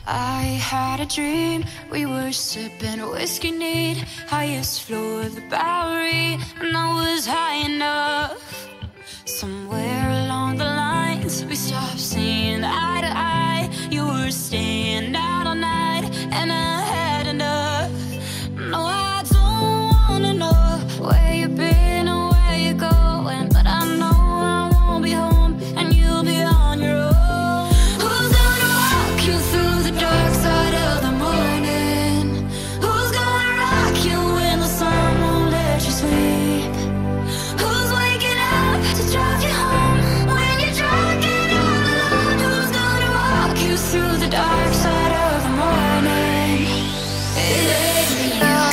I had a dream, we were sipping whiskey neat, highest floor of the Bowery, and I was high enough. Somewhere along the lines, we stopped seeing eye to eye. You were staying out all night, and I had enough. No, I don't wanna know where you've been or where you're going, but I know I won't be home, and you'll be on your own. Who's gonna walk you through the dark side of the morning? Who's gonna rock you when the sun won't let you sleep? Who's waking up to drive you home when you're drunk and all alone? Who's gonna walk you through the dark side of the morning? It ain't me.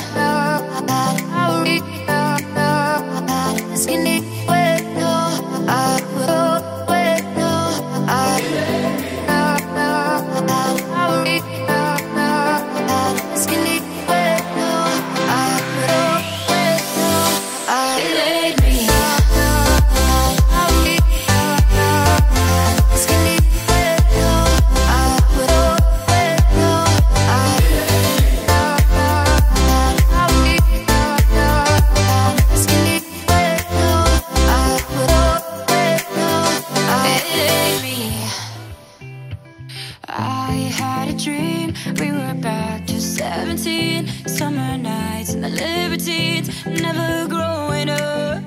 I had a dream, we were back to 17, summer nights and the libertines, never growing up.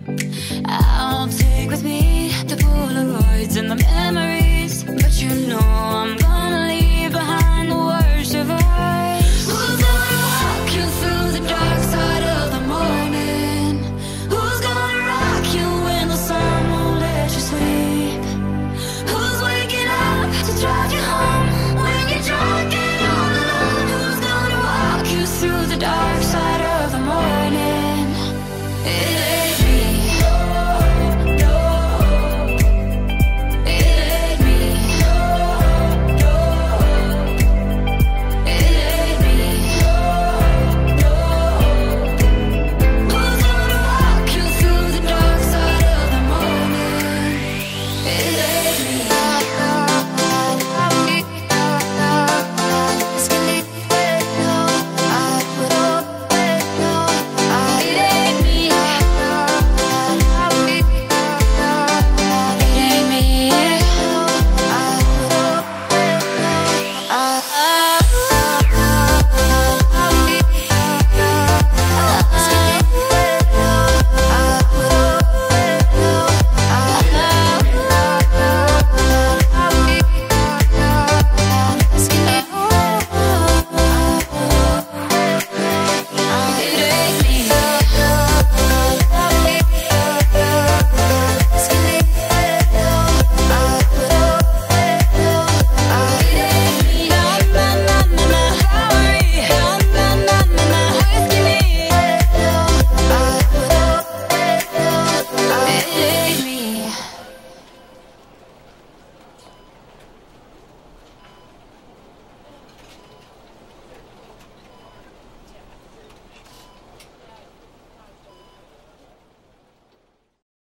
I'll take with me the Polaroids and the memories, but you know